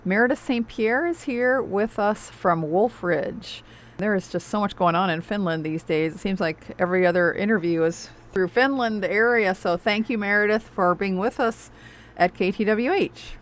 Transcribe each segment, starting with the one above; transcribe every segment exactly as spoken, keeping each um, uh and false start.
Meredith Saint Pierre is here with us from Wolf Ridge. There is just so much going on in Finland these days. It seems like every other interview is through Finland area. So thank you, Meredith, for being with us at K T W H.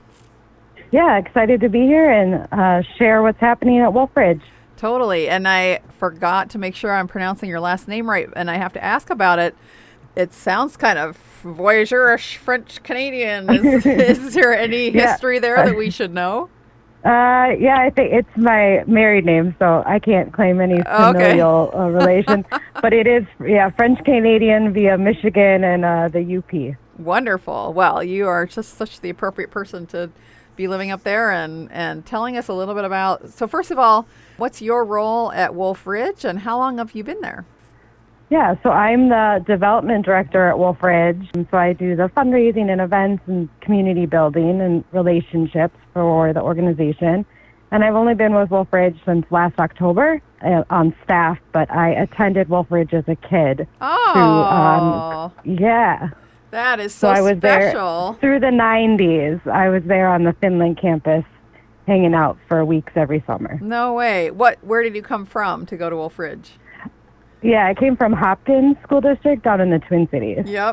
Yeah, excited to be here and uh, share what's happening at Wolf Ridge. Totally. And I forgot to make sure I'm pronouncing your last name right, and I have to ask about it. It sounds kind of voyageur-ish, French-Canadian. Is, is there any history yeah. there that we should know? Uh, yeah, I think it's my married name, so I can't claim any familial okay. uh, relation. But it is, yeah, French-Canadian via Michigan and uh, the U P. Wonderful. Well, you are just such the appropriate person to be living up there and, and telling us a little bit about. So first of all, what's your role at Wolf Ridge and how long have you been there? Yeah, so I'm the development director at Wolf Ridge, and so I do the fundraising and events and community building and relationships for the organization. And I've only been with Wolf Ridge since last October uh, on staff, but I attended Wolf Ridge as a kid. Oh, through, um, yeah. That is so, so I was special. There through the nineties. I was there on the Finland campus hanging out for weeks every summer. No way. What? Where did you come from to go to Wolf Ridge? Yeah, I came from Hopkins School District down in the Twin Cities. Yep.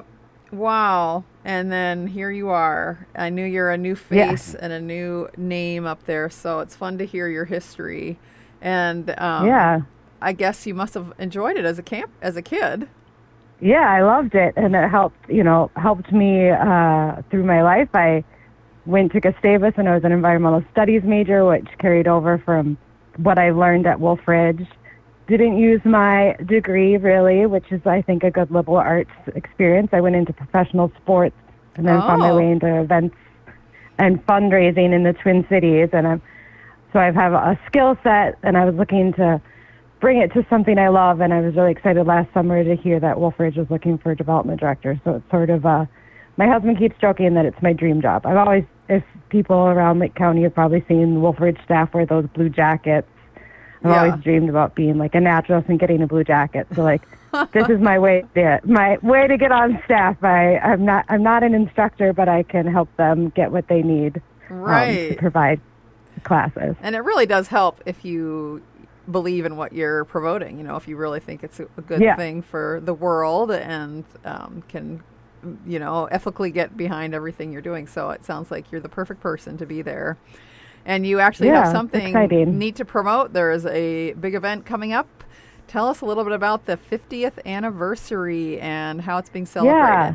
Wow. And then here you are. I knew you're a new face yeah. and a new name up there, so it's fun to hear your history. And um, yeah, I guess you must have enjoyed it as a camp as a kid. Yeah, I loved it, and it helped. You know, helped me uh, through my life. I went to Gustavus, and I was an environmental studies major, which carried over from what I learned at Wolf Ridge. Didn't use my degree, really, which is, I think, a good liberal arts experience. I went into professional sports and then oh. found my way into events and fundraising in the Twin Cities. And I'm, so I have a skill set, and I was looking to bring it to something I love, and I was really excited last summer to hear that Wolf Ridge was looking for a development director. So it's sort of, uh, my husband keeps joking that it's my dream job. I've always, if people around Lake County have probably seen the Wolf Ridge staff wear those blue jackets, I've yeah. always dreamed about being like a naturalist and getting a blue jacket. So like, this is my way to my way to get on staff. I I'm not I'm not an instructor, but I can help them get what they need right. um, to provide classes. And it really does help if you believe in what you're promoting. You know, if you really think it's a good yeah. thing for the world and um, can, you know, ethically get behind everything you're doing. So it sounds like you're the perfect person to be there. And you actually yeah, have something exciting. neat to promote. There is a big event coming up. Tell us a little bit about the fiftieth anniversary and how it's being celebrated. Yeah,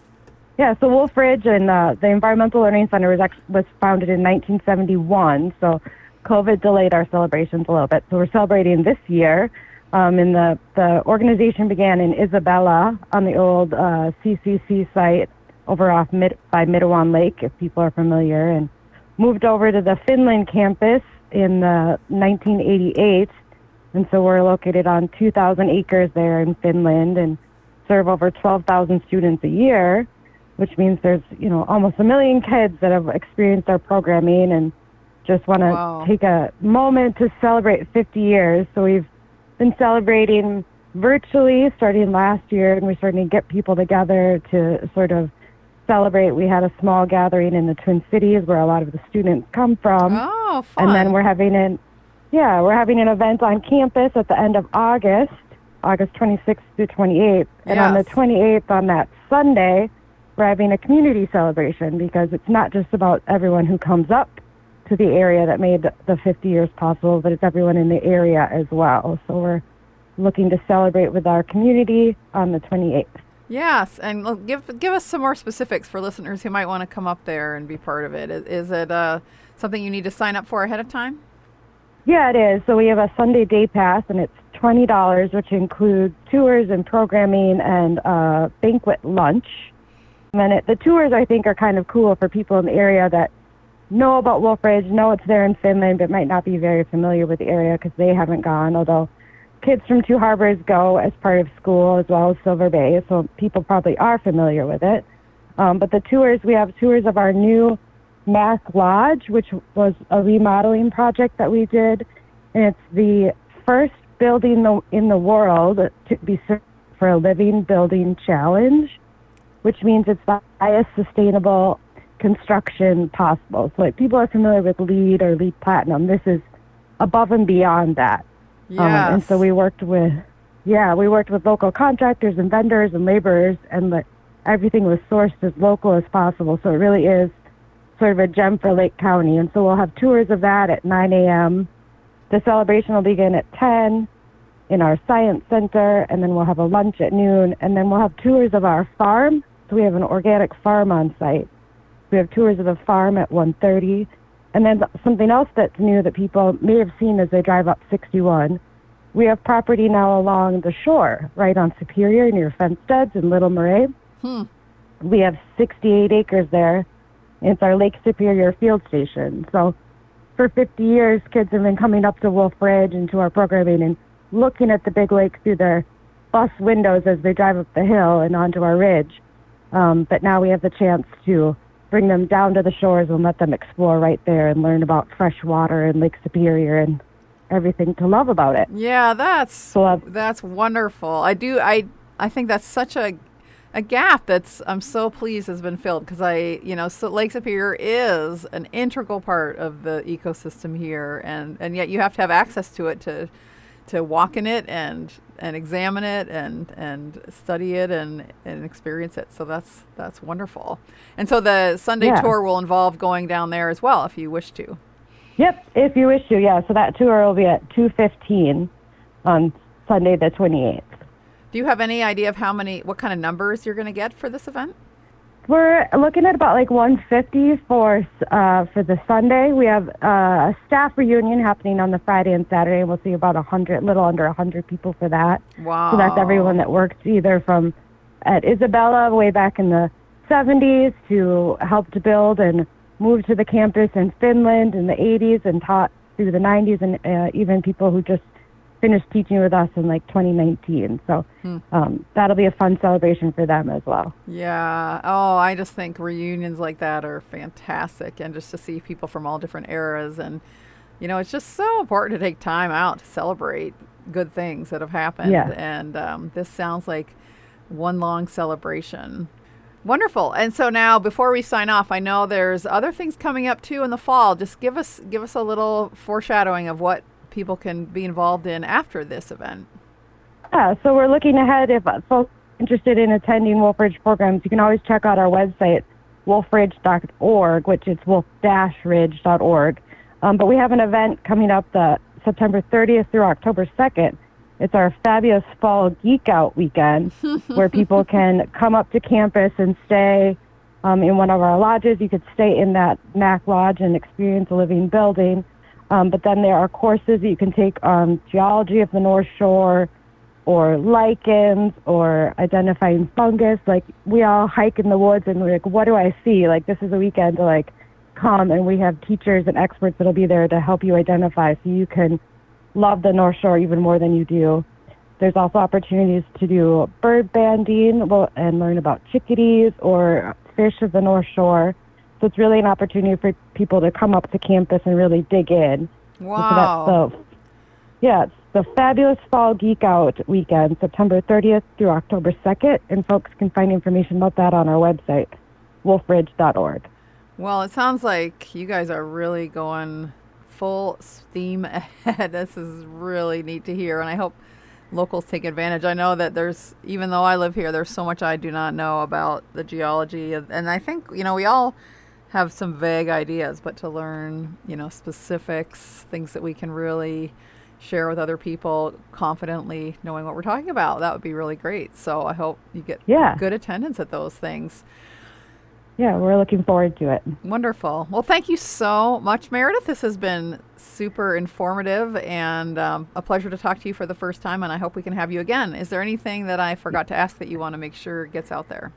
yeah so Wolf Ridge and uh, the Environmental Learning Center was, actually, was founded in nineteen seventy-one. So COVID delayed our celebrations a little bit. So we're celebrating this year. Um, and the, the organization began in Isabella on the old uh, C C C site over off mid, by Midawon Lake, if people are familiar. And moved over to the Finland campus in uh, nineteen eighty-eight, and so we're located on two thousand acres there in Finland and serve over twelve thousand students a year, which means there's, you know, almost a million kids that have experienced our programming and just want to wow. take a moment to celebrate fifty years. So we've been celebrating virtually starting last year, and we're starting to get people together to sort of celebrate. We had a small gathering in the Twin Cities where a lot of the students come from. Oh, fun. And then we're having an, yeah, we're having an event on campus at the end of August, August twenty-sixth to twenty-eighth. And yes. on the twenty-eighth, on that Sunday, we're having a community celebration because it's not just about everyone who comes up to the area that made the fifty years possible, but it's everyone in the area as well. So we're looking to celebrate with our community on the twenty-eighth. Yes, and give give us some more specifics for listeners who might want to come up there and be part of it. Is, is it uh, something you need to sign up for ahead of time? Yeah, it is. So we have a Sunday day pass, and it's twenty dollars, which includes tours and programming and uh, banquet lunch. And then it, the tours, I think, are kind of cool for people in the area that know about Wolf Ridge, know it's there in Finland, but might not be very familiar with the area because they haven't gone, although kids from Two Harbors go as part of school as well as Silver Bay, so people probably are familiar with it. Um, but the tours, we have tours of our new Mac Lodge, which was a remodeling project that we did, and it's the first building in the world to be certified for a Living Building Challenge, which means it's the highest sustainable construction possible. So like people are familiar with LEED or LEED Platinum. This is above and beyond that. Yes. Um, and so we worked with, yeah, we worked with local contractors and vendors and laborers, and the, everything was sourced as local as possible. So it really is sort of a gem for Lake County. And so we'll have tours of that at nine a.m. The celebration will begin at ten in our science center, and then we'll have a lunch at noon, and then we'll have tours of our farm. So we have an organic farm on site. We have tours of the farm at one thirty. And then something else that's new that people may have seen as they drive up sixty-one, we have property now along the shore, right on Superior near Fensteads and Little Marais. Hmm. We have sixty-eight acres there. It's our Lake Superior field station. So for fifty years, kids have been coming up to Wolf Ridge and to our programming and looking at the big lake through their bus windows as they drive up the hill and onto our ridge. Um, but now we have the chance to bring them down to the shores and let them explore right there and learn about fresh water and Lake Superior and everything to love about it. Yeah, that's So, uh, that's wonderful. I do I I think that's such a a gap that's I'm so pleased has been filled, because I you know so Lake Superior is an integral part of the ecosystem here, and and yet you have to have access to it to to walk in it and and examine it and and study it and and experience it. So that's that's wonderful. And so the Sunday Yeah. tour will involve going down there as well if you wish to. Yep, if you wish to, yeah. So that tour will be at two fifteen on Sunday the twenty-eighth. Do you have any idea of how many, what kind of numbers you're going to get for this event? We're looking at about like one fifty for uh, for the Sunday. We have uh, a staff reunion happening on the Friday and Saturday, and we'll see about a hundred, little under a hundred people for that. Wow. So that's everyone that worked either from at Isabella way back in the seventies to helped build and moved to the campus in Finland in the eighties and taught through the nineties, and uh, even people who just finished teaching with us in like twenty nineteen. So Hmm. um, that'll be a fun celebration for them as well. Yeah. Oh, I just think reunions like that are fantastic, and just to see people from all different eras. And, you know, it's just so important to take time out to celebrate good things that have happened. Yeah. And um, this sounds like one long celebration. Wonderful. And so now, before we sign off, I know there's other things coming up too in the fall. Just give us give us a little foreshadowing of what people can be involved in after this event. Yeah, so we're looking ahead. If uh, folks are interested in attending Wolf Ridge programs, you can always check out our website, wolf ridge dot org, which is wolf dash ridge dot org. Um, but we have an event coming up the September thirtieth through October second. It's our fabulous Fall Geek Out weekend, where people can come up to campus and stay um, in one of our lodges. You could stay in that M A C lodge and experience a living building. Um, but then there are courses that you can take on geology of the North Shore, or lichens, or identifying fungus. Like, we all hike in the woods and we're like, what do I see? Like, this is a weekend to like come, and we have teachers and experts that'll be there to help you identify so you can love the North Shore even more than you do. There's also opportunities to do bird banding well, and learn about chickadees or fish of the North Shore. So it's really an opportunity for people to come up to campus and really dig in. Wow. So that's the, yeah, it's the fabulous Fall Geek Out weekend, September thirtieth through October second, and folks can find information about that on our website, wolf ridge dot org. Well, it sounds like you guys are really going full steam ahead. This is really neat to hear, and I hope locals take advantage. I know that there's, even though I live here, there's so much I do not know about the geology, and I think, you know, we all have some vague ideas, but to learn, you know, specifics, things that we can really share with other people confidently, knowing what we're talking about, that would be really great. So I hope you get Yeah. good attendance at those things. Yeah, we're looking forward to it. Wonderful. Well, thank you so much, Meredith. This has been super informative, and um, a pleasure to talk to you for the first time, and I hope we can have you again. Is there anything that I forgot to ask that you want to make sure gets out there?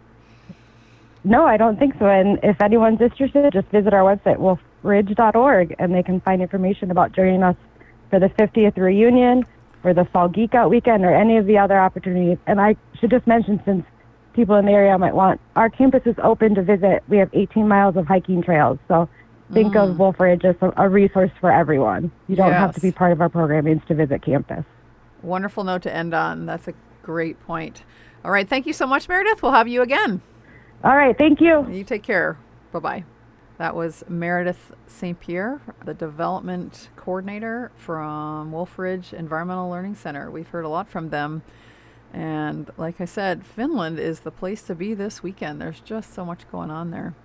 No, I don't think so. And if anyone's interested, just visit our website, wolf ridge dot org, and they can find information about joining us for the fiftieth reunion, or the Fall Geek Out weekend, or any of the other opportunities. And I should just mention, since people in the area might want, our campus is open to visit. We have eighteen miles of hiking trails. So think Mm. of Wolf Ridge as a, a resource for everyone. You don't have to Yes. be part of our programming to visit campus. Wonderful note to end on. That's a great point. All right. Thank you so much, Meredith. We'll have you again. All right. Thank you. You take care. Bye-bye. That was Meredith Saint Pierre, the development coordinator from Wolf Ridge Environmental Learning Center. We've heard a lot from them. And like I said, Finland is the place to be this weekend. There's just so much going on there.